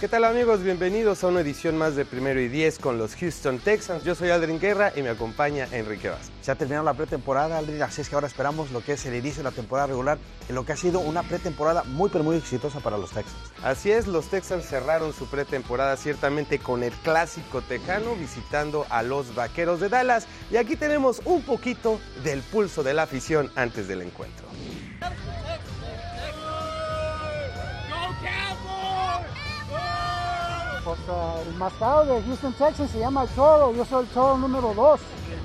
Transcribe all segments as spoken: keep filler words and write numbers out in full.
¿Qué tal amigos? Bienvenidos a una edición más de Primero y Diez con los Houston Texans. Yo soy Aldrin Guerra y me acompaña Enrique Vaz. Se ha terminado la pretemporada, Aldrin, así es que ahora esperamos lo que es el inicio de la temporada regular, en lo que ha sido una pretemporada muy pero muy exitosa para los Texans. Así es, los Texans cerraron su pretemporada ciertamente con el clásico tejano visitando a los Vaqueros de Dallas. Y aquí tenemos un poquito del pulso de la afición antes del encuentro. Pues, uh, el mascado de Houston Texans se llama el Toro, yo soy el Toro número dos.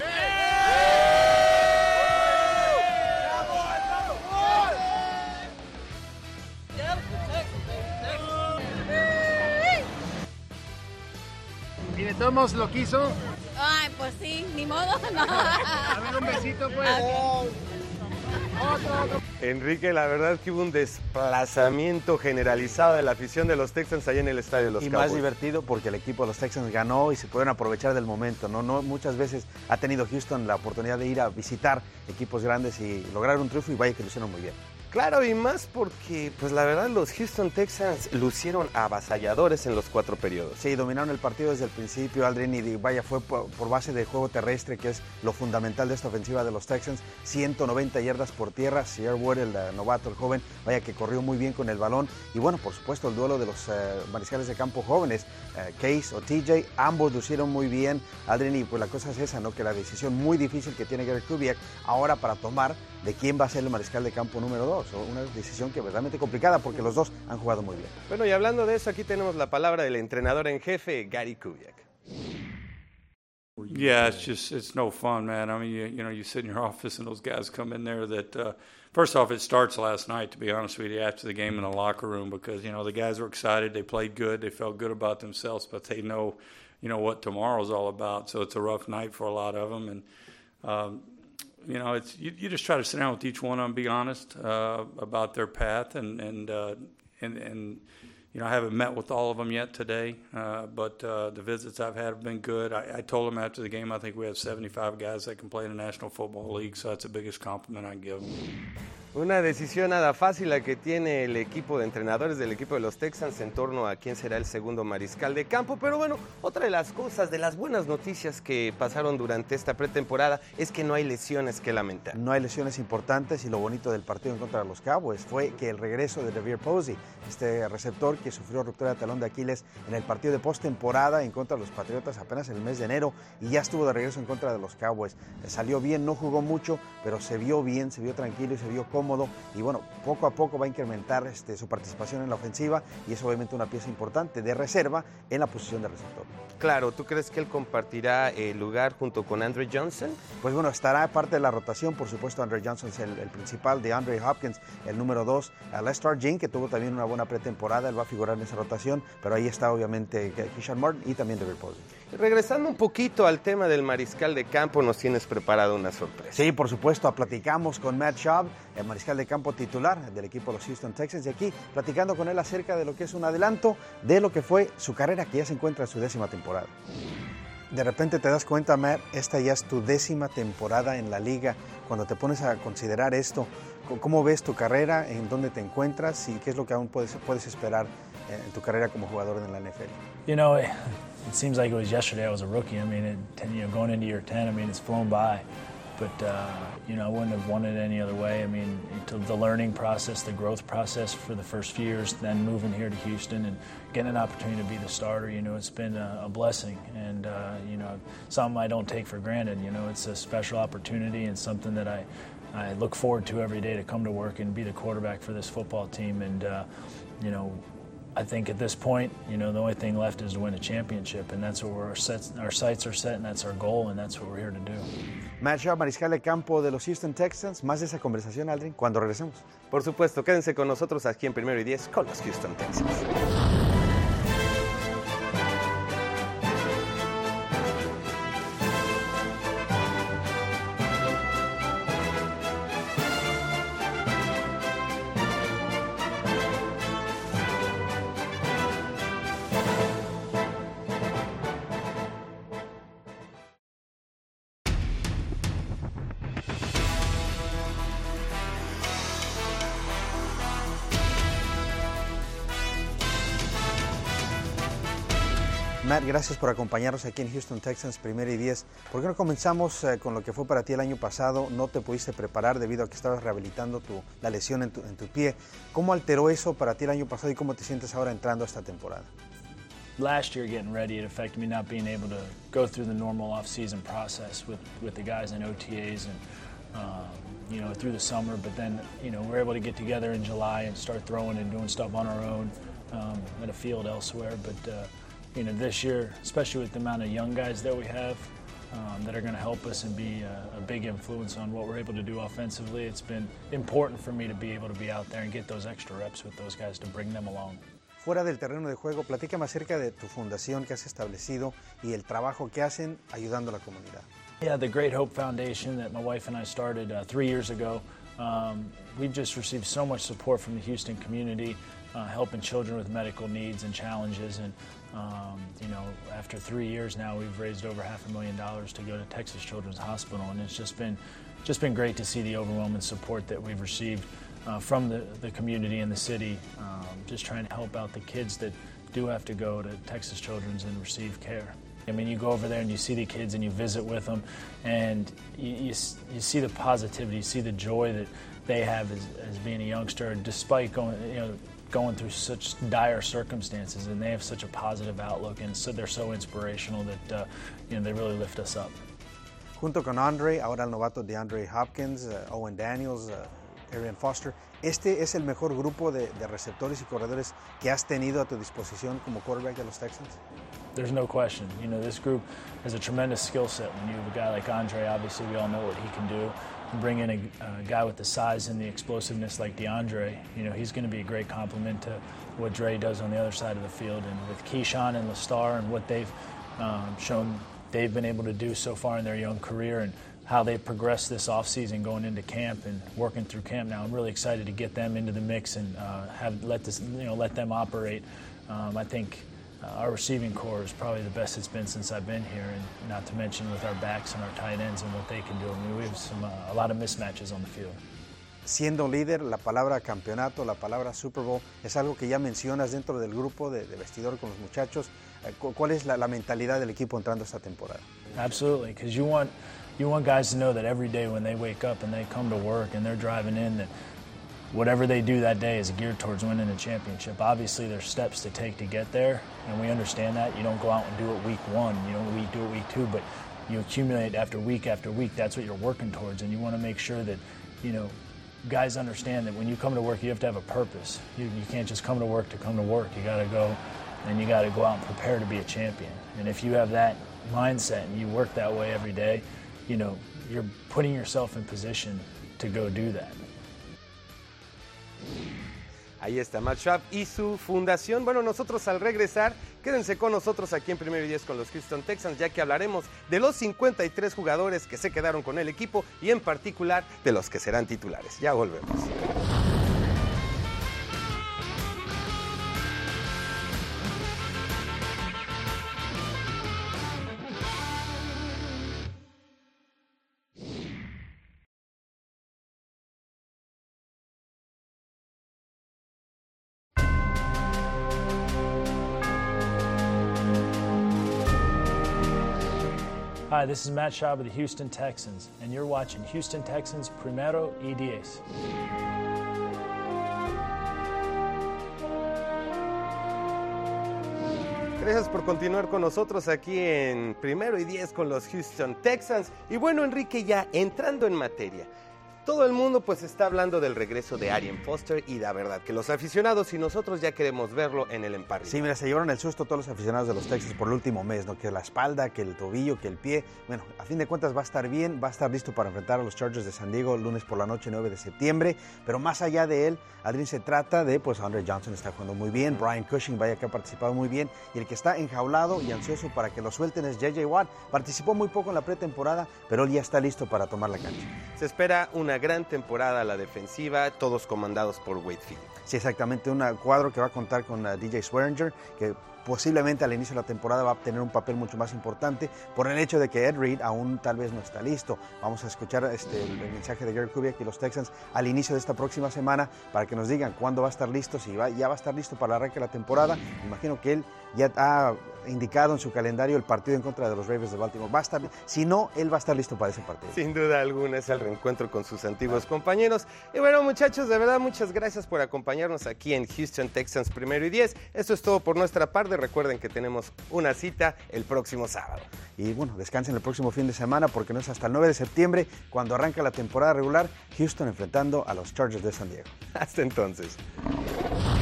¿Y de todos lo quiso? Ay, pues sí, ni modo, no. A ver, un besito, pues. Okay. Otro, otro. Enrique, la verdad es que hubo un desplazamiento generalizado de la afición de los Texans allá en el estadio de los Y Cowboys. más divertido porque el equipo de los Texans ganó y se pudieron aprovechar del momento, ¿no? No muchas veces ha tenido Houston la oportunidad de ir a visitar equipos grandes y lograr un triunfo, y vaya que lo hicieron muy bien. Claro, y más porque, pues la verdad, los Houston Texans lucieron avasalladores en los cuatro periodos. Sí, dominaron el partido desde el principio, Aldrin, y vaya, fue por, por base de juego terrestre, que es lo fundamental de esta ofensiva de los Texans. ciento noventa yardas por tierra. Cierre Ward, el uh, novato, el joven, vaya que corrió muy bien con el balón. Y bueno, por supuesto, el duelo de los uh, mariscales de campo jóvenes, uh, Case o T J, ambos lucieron muy bien, Aldrin, y pues la cosa es esa, ¿no? Que la decisión muy difícil que tiene Gary Kubiak ahora para tomar de quién va a ser el mariscal de campo número dos. Una decisión que es verdaderamente complicada porque los dos han jugado muy bien. Bueno, y hablando de eso, aquí tenemos la palabra del entrenador en jefe, Gary Kubiak. Yeah, it's just, it's no fun, man. I mean, you, you know, you sit in your office and those guys come in there that, uh, first off, it starts last night, to be honest with you, after the game in the locker room, because, you know, the guys were excited, they played good, they felt good about themselves, but they know, you know, what tomorrow's all about. So it's a rough night for a lot of them. And, um, you know, it's you, you just try to sit down with each one of them, be honest uh, about their path, and and, uh, and and you know, I haven't met with all of them yet today, uh, but uh, the visits I've had have been good. I, I told them after the game, I think we have seventy-five guys that can play in the National Football League, so that's the biggest compliment I can give them. Una decisión nada fácil la que tiene el equipo de entrenadores del equipo de los Texans en torno a quién será el segundo mariscal de campo. Pero bueno, otra de las cosas, de las buenas noticias que pasaron durante esta pretemporada es que no hay lesiones que lamentar. No hay lesiones importantes, y lo bonito del partido en contra de los Cowboys fue que el regreso de Devier Posey, este receptor que sufrió ruptura de talón de Aquiles en el partido de postemporada en contra de los Patriotas apenas en el mes de enero, y ya estuvo de regreso en contra de los Cowboys. Salió bien, no jugó mucho, pero se vio bien, se vio tranquilo y se vio cómodo, y bueno, poco a poco va a incrementar este, su participación en la ofensiva, y es obviamente una pieza importante de reserva en la posición de receptor. Claro, ¿tú crees que él compartirá el lugar junto con Andre Johnson? Pues bueno, estará parte de la rotación, por supuesto. Andre Johnson es el, el principal, de Andre Hopkins, el número dos, a Lester Jean, que tuvo también una buena pretemporada, él va a figurar en esa rotación, pero ahí está obviamente Keyshawn Martin y también Devier Posey. Regresando un poquito al tema del mariscal de campo, nos tienes preparado una sorpresa. Sí, por supuesto, platicamos con Matt Schaub, el mariscal de campo titular del equipo de los Houston Texans, y aquí platicando con él acerca de lo que es un adelanto de lo que fue su carrera, que ya se encuentra en su décima temporada. De repente te das cuenta, Matt, esta ya es tu décima temporada en la liga. Cuando te pones a considerar esto, ¿cómo ves tu carrera? ¿En dónde te encuentras? ¿Y qué es lo que aún puedes, puedes esperar en tu carrera como jugador en la N F L? You know, it, it seems like it was yesterday I was a rookie. I mean, it, ten, you know, going into year ten, I mean, it's flown by. But, uh, you know, I wouldn't have won it any other way. I mean, it, the learning process, the growth process for the first few years, then moving here to Houston and getting an opportunity to be the starter, you know, it's been a, a blessing. And, uh, you know, something I don't take for granted. You know, it's a special opportunity and something that I, I look forward to every day, to come to work and be the quarterback for this football team. And, uh, you know, I think at this point, you know, the only thing left is to win a championship, and that's where our, sets, our sights are set, and that's our goal, and that's what we're here to do. Matt Schaub, mariscal de campo de los Houston Texans. Más de esa conversación, Aldrin, cuando regresemos. Por supuesto, quédense con nosotros aquí en Primero y Diez con los Houston Texans. Matt, gracias por acompañarnos aquí en Houston Texans, primero y diez. ¿Por qué no comenzamos eh, con lo que fue para ti el año pasado? No te pudiste preparar debido a que estabas rehabilitando tu, la lesión en tu, en tu pie. ¿Cómo alteró eso para ti el año pasado y cómo te sientes ahora entrando a esta temporada? Last year getting ready, it affected me not being able to go through the normal off-season process with, with the guys in O T As and um, you know, through the summer, but then, you know, we're able to get together in July and start throwing and doing stuff on our own um, in a field elsewhere. But, uh, you know, this year, especially with the amount of young guys that we have um, that are going to help us and be a, a big influence on what we're able to do offensively, it's been important for me to be able to be out there and get those extra reps with those guys to bring them along. Fuera del terreno de juego, platícame acerca de tu fundación que has establecido y el trabajo que hacen ayudando a la comunidad. Yeah, the Great Hope Foundation that my wife and I started uh, three years ago. Um, we've just received so much support from the Houston community, uh, helping children with medical needs and challenges. And, um, you know, after three years now, we've raised over half a million dollars to go to Texas Children's Hospital. And it's just been, just been great to see the overwhelming support that we've received uh, from the, the community and the city, um, just trying to help out the kids that do have to go to Texas Children's and receive care. I mean, you go over there and you see the kids and you visit with them, and you, you, you see the positivity, you see the joy that they have as, as being a youngster, despite going, you know, going through such dire circumstances, and they have such a positive outlook, and so they're so inspirational that uh, you know, they really lift us up. Junto con Andre, ahora el novato DeAndre Hopkins, uh, Owen Daniels, uh, Arian Foster, este es el mejor grupo de, de receptores y corredores que has tenido a tu disposición como quarterback de los Texans? There's no question. You know, this group has a tremendous skill set. When you have a guy like Andre, obviously we all know what he can do. And bring in a, a guy with the size and the explosiveness like DeAndre, you know, he's going to be a great complement to what Dre does on the other side of the field. And with Keyshawn and Lestar and what they've um, shown they've been able to do so far in their young career and how they've progressed this offseason going into camp and working through camp now, I'm really excited to get them into the mix and uh, have let this, you know, let them operate. Um, I think Uh, our receiving core is probably the best it's been since I've been here, and not to mention with our backs and our tight ends and what they can do. I mean, we have some, uh, a lot of mismatches on the field. Siendo líder, la palabra campeonato, la palabra Super Bowl, es algo que ya mencionas dentro del grupo de, de vestidor con los muchachos. ¿Cuál es la, la mentalidad del equipo entrando esta temporada? Absolutely, because you want, you want guys to know that every day when they wake up and they come to work and they're driving in, that whatever they do that day is geared towards winning a championship. Obviously, there's steps to take to get there, and we understand that. You don't go out and do it week one, you don't do it week two, but you accumulate after week after week. That's what you're working towards, and you want to make sure that, you know, guys understand that when you come to work, you have to have a purpose. You, you can't just come to work to come to work. You got to go, and you got to go out and prepare to be a champion. And if you have that mindset and you work that way every day, you know, you're putting yourself in position to go do that. Ahí está Matt Schaub y su fundación. Bueno, nosotros al regresar, quédense con nosotros aquí en Primero y Diez con los Houston Texans, ya que hablaremos de los cincuenta y tres jugadores que se quedaron con el equipo y en particular de los que serán titulares. Ya volvemos. Hi, this is Matt Schaub of the Houston Texans, and you're watching Houston Texans Primero y Diez. Gracias por continuar con nosotros aquí en Primero y Diez con los Houston Texans. Y bueno, Enrique, ya entrando en materia, todo el mundo pues está hablando del regreso de Arian Foster y la verdad que los aficionados y nosotros ya queremos verlo en el emparrillado. Sí, mira, se llevaron el susto todos los aficionados de los Texans por el último mes, ¿no? Que la espalda, que el tobillo, que el pie. Bueno, a fin de cuentas va a estar bien, va a estar listo para enfrentar a los Chargers de San Diego el lunes por la noche, nueve de septiembre. Pero más allá de él, Adrián, se trata de, pues, Andre Johnson está jugando muy bien, Brian Cushing, vaya que ha participado muy bien, y el que está enjaulado y ansioso para que lo suelten es J J Watt. Participó muy poco en la pretemporada, pero él ya está listo para tomar la cancha. Se espera una gran temporada a la defensiva, todos comandados por Wade Phillips. Sí, exactamente, un cuadro que va a contar con uh, D J Swearinger, que posiblemente al inicio de la temporada va a tener un papel mucho más importante por el hecho de que Ed Reed aún tal vez no está listo. Vamos a escuchar este, el, el mensaje de Gary Kubiak y los Texans al inicio de esta próxima semana para que nos digan cuándo va a estar listo, si va, ya va a estar listo para el arranque de la temporada. Imagino que él ya ha indicado en su calendario el partido en contra de los Ravens de Baltimore. Va a estar, si no, él va a estar listo para ese partido. Sin duda alguna es el reencuentro con sus antiguos compañeros. Y bueno, muchachos, de verdad, muchas gracias por acompañarnos aquí en Houston Texans Primero y Diez. Esto es todo por nuestra parte. Recuerden que tenemos una cita el próximo sábado. Y bueno, descansen el próximo fin de semana porque no es hasta el nueve de septiembre cuando arranca la temporada regular. Houston enfrentando a los Chargers de San Diego. Hasta entonces.